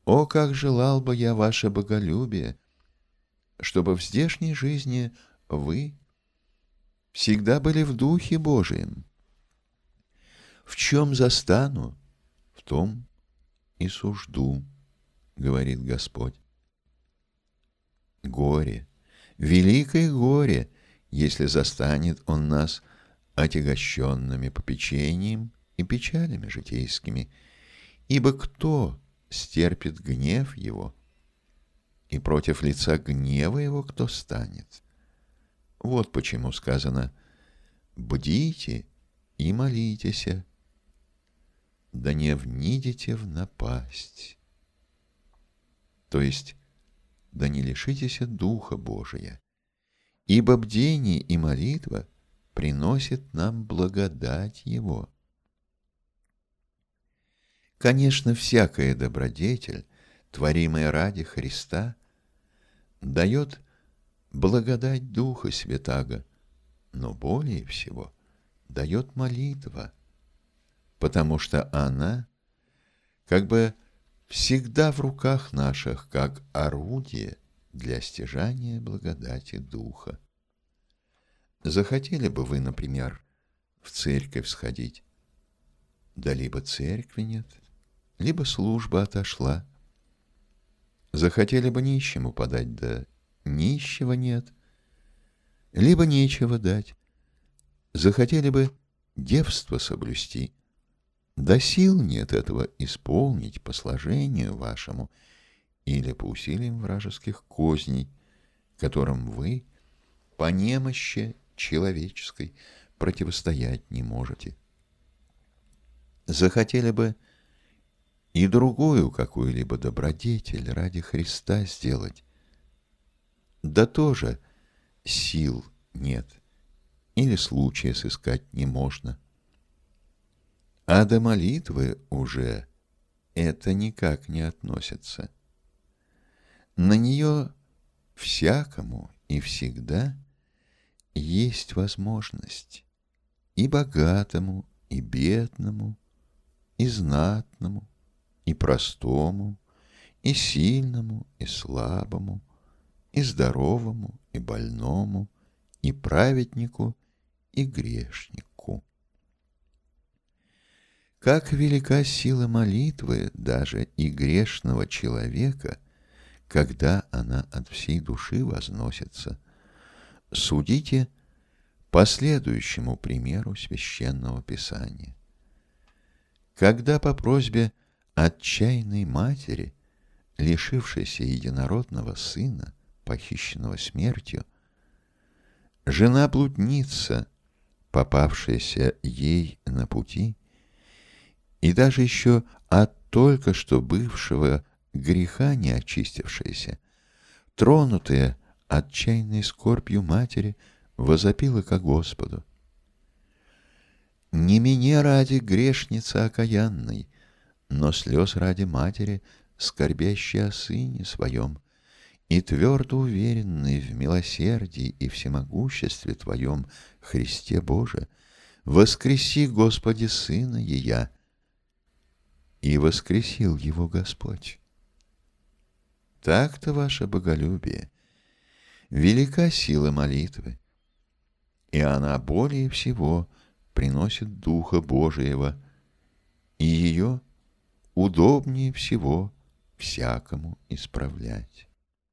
О, как желал бы я ваше боголюбие, чтобы в здешней жизни вы всегда были в Духе Божием. В чем застану, в том и сужду, говорит Господь. Горе, великое горе, если застанет Он нас отягощенными попечением и печалями житейскими, ибо кто стерпит гнев Его, и против лица гнева Его кто станет? Вот почему сказано: «Бдите и молитесь, да не внидите в напасть». То есть, да не лишитесь Духа Божия, ибо бдение и молитва приносит нам благодать Его. Конечно, всякая добродетель, творимая ради Христа, дает благодать Духа Святаго, но более всего дает молитва, потому что она как бы всегда в руках наших, как орудие для стяжания благодати Духа. Захотели бы вы, например, в церковь сходить, да либо церкви нет, либо служба отошла. Захотели бы нищему подать, да нищего нет, либо нечего дать. Захотели бы девство соблюсти, да сил нет этого исполнить по сложению вашему или по усилиям вражеских козней, которым вы по немощи человеческой противостоять не можете. Захотели бы и другую какую-либо добродетель ради Христа сделать, да тоже сил нет или случая сыскать не можно. А до молитвы уже это никак не относится. На нее всякому и всегда есть возможность и богатому, и бедному, и знатному, и простому, и сильному, и слабому, и здоровому, и больному, и праведнику, и грешнику. Как велика сила молитвы даже и грешного человека, когда она от всей души возносится, судите по следующему примеру Священного Писания. Когда по просьбе отчаянной матери, лишившейся единородного сына, похищенного смертью, жена-блудница, попавшаяся ей на пути, и даже еще от только что бывшего греха не очистившаяся, тронутая отчаянной скорбью матери, возопила ко Господу: «Не мне ради грешницы окаянной, но слез ради матери, скорбящей о сыне своем, и твердо уверенной в милосердии и всемогуществе Твоем, Христе Боже, воскреси, Господи, сына ея». И воскресил его Господь. Так-то ваше боголюбие, велика сила молитвы, и она более всего приносит Духа Божиего, и ее удобнее всего всякому исправлять.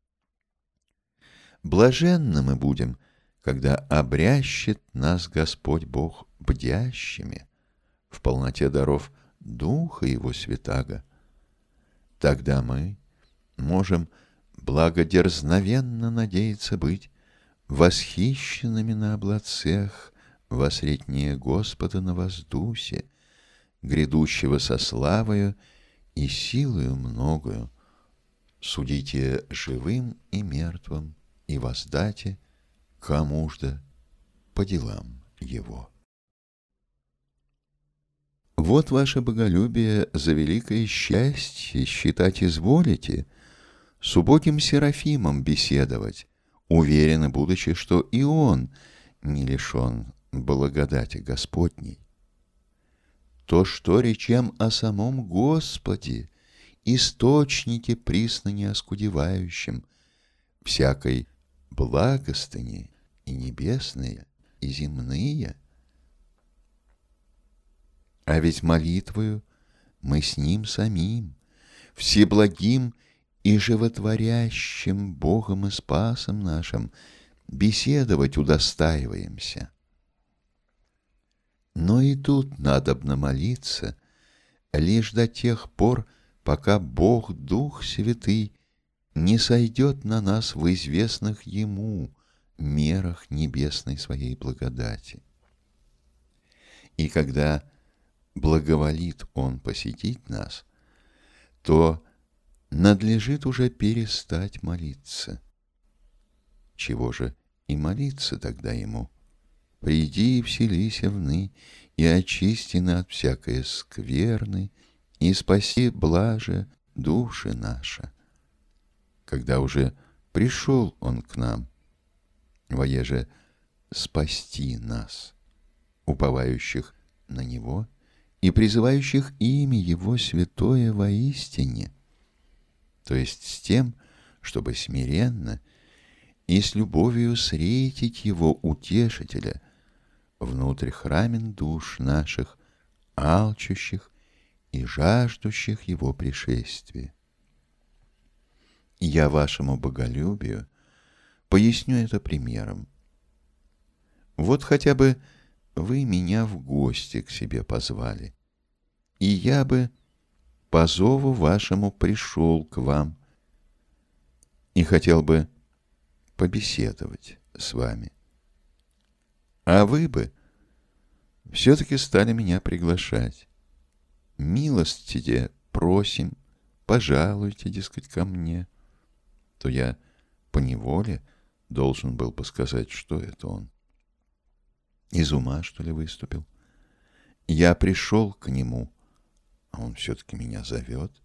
Блаженны мы будем, когда обрящет нас Господь Бог бдящими в полноте даров Духа Его Святаго. Тогда мы можем благодерзновенно надеяться быть восхищенными на облацах во среднее Господа на воздусе, грядущего со славою и силою многою, судите живым и мертвым, и воздате кому-жда по делам его. Вот ваше боголюбие за великое счастье считать изволите, с убогим Серафимом беседовать, уверенно будучи, что и он не лишен благодати Господней. То, что речем о самом Господе источнике присно неоскудевающем, всякой благостыни и небесные, и земные. А ведь молитвою мы с Ним самим, всеблагим и животворящим Богом и Спасом нашим, беседовать удостаиваемся. Но и тут надобно молиться лишь до тех пор, пока Бог Дух Святый не сойдет на нас в известных Ему мерах небесной Своей благодати. И когда благоволит Он посетить нас, то надлежит уже перестать молиться. Чего же и молиться тогда Ему? «Приди и вселися вны, и очисти от всякой скверны, и спаси блаже души наша». Когда уже пришел Он к нам, воеже спасти нас, уповающих на Него и призывающих имя Его святое воистине, то есть с тем, чтобы смиренно и с любовью сретить Его Утешителя внутрь храмен душ наших, алчущих и жаждущих Его пришествия. Я вашему боголюбию поясню это примером. Вот хотя бы вы меня в гости к себе позвали, и я бы по зову вашему пришел к вам и хотел бы побеседовать с вами. А вы бы все-таки стали меня приглашать. Милостите просим, пожалуйте, дескать, ко мне. То я поневоле должен был бы сказать, что это он. Из ума, что ли, выступил? Я пришел к нему, а он все-таки меня зовет.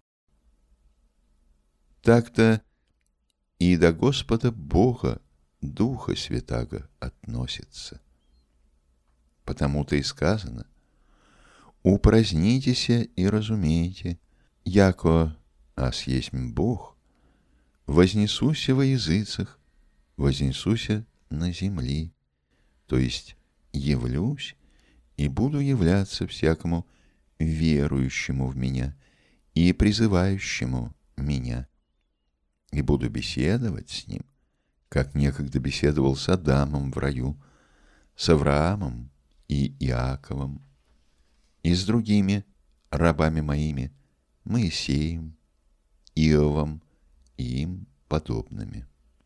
Так-то и до Господа Бога, Духа Святаго, относится. Потому-то и сказано: «Упразднитеся и разумейте, яко аз есмь Бог, вознесуся во языцах, вознесуся на земли», то есть явлюсь и буду являться всякому верующему в меня и призывающему меня, и буду беседовать с ним, как некогда беседовал с Адамом в раю, с Авраамом и Иаковом, и с другими рабами моими, Моисеем, Иовом и им подобными.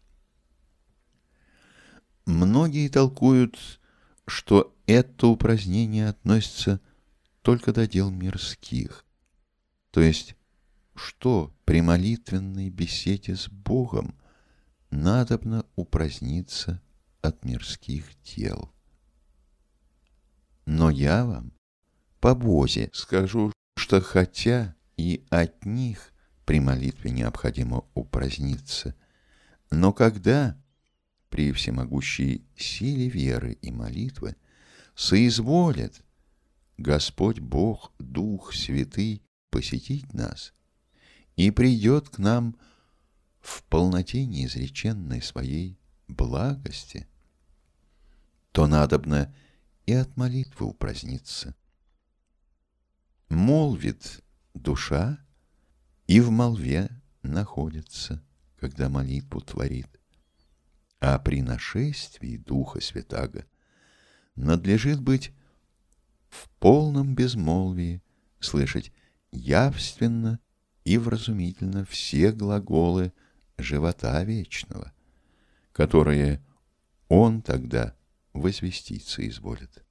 Многие толкуют, что это упразднение относится только до дел мирских, то есть, что при молитвенной беседе с Богом надобно упраздниться от мирских дел. Но я вам по Бозе скажу, что хотя и от них при молитве необходимо упраздниться, но когда при всемогущей силе веры и молитвы соизволит Господь Бог, Дух Святый, посетить нас и придет к нам в полноте неизреченной своей благости, то надобно и от молитвы упраздниться. Молвит душа, и в молве находится, когда молитву творит. А при нашествии Духа Святаго надлежит быть в полном безмолвии, слышать явственно и вразумительно все глаголы живота вечного, которые Он тогда возвестить соизволит.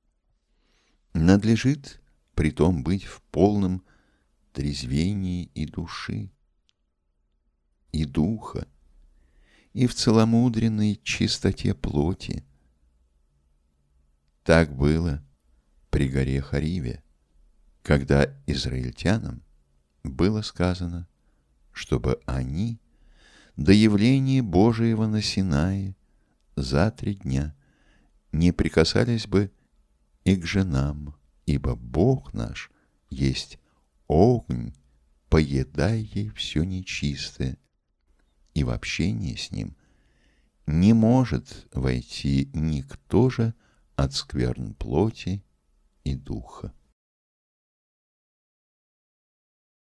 Надлежит притом быть в полном трезвении и души, и духа, и в целомудренной чистоте плоти. Так было при горе Хариве, когда израильтянам было сказано, чтобы они до явления Божиего на Синае за 3 дня не прикасались бы и к женам, ибо Бог наш есть огонь поедай ей все нечистое, и в общение с ним не может войти никто же от скверн плоти и духа.